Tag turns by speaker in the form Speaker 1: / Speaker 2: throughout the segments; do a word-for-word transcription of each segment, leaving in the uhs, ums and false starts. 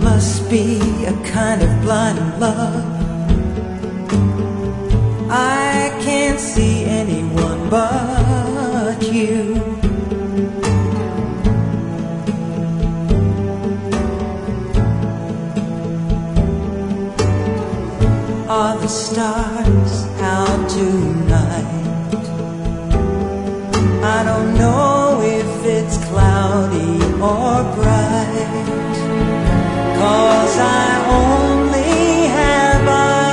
Speaker 1: must be a kind of blind love. I can't see anyone but you. Are the stars out tonight? I don't know if it's cloudy or bright, 'cause I only have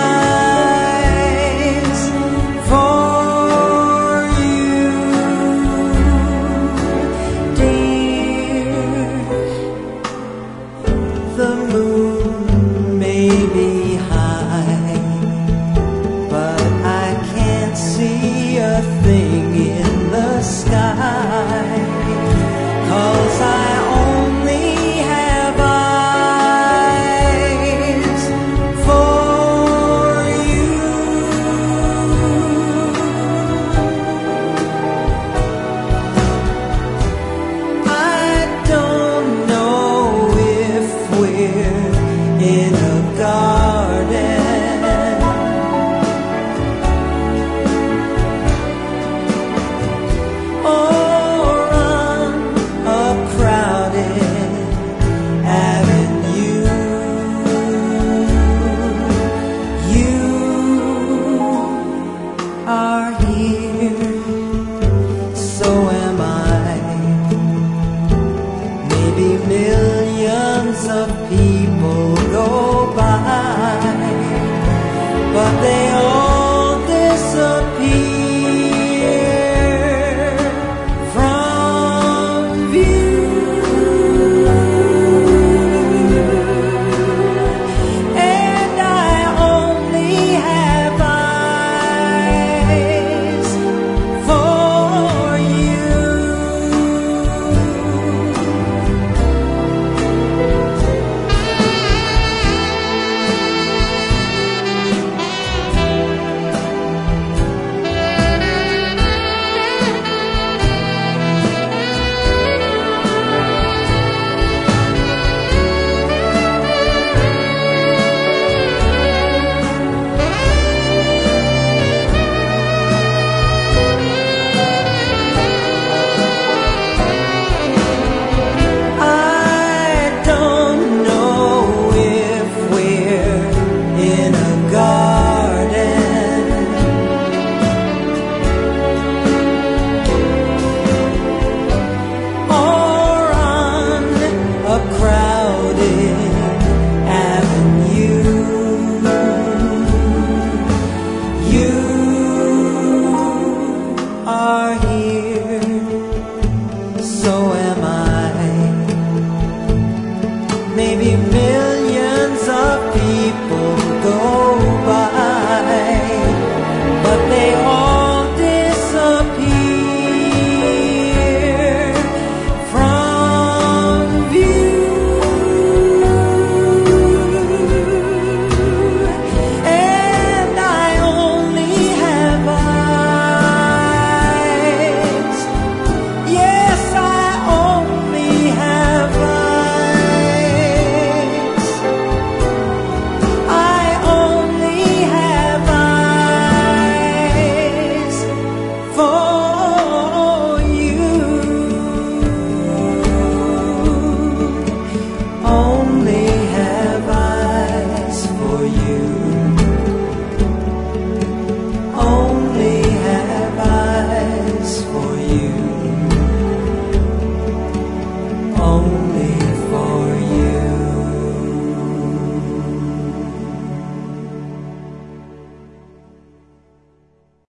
Speaker 1: eyes for you, dear. The moon may be high, but I can't see a thing in the sky, 'cause I only have eyes for you. I don't know if we're in a garden or on a crowded avenue. You are here, so am I. Maybe millions of people go by, but they all disappear from view. And I only have eyes for you. I don't know if we're in a garden or on a crowded avenue. You are here, so am I. Maybe millions of people go by, but they all disappear from view. And I only have eyes. Yes, I only have eyes. I only have eyes for you. Only have eyes for you. Only have eyes for you. Only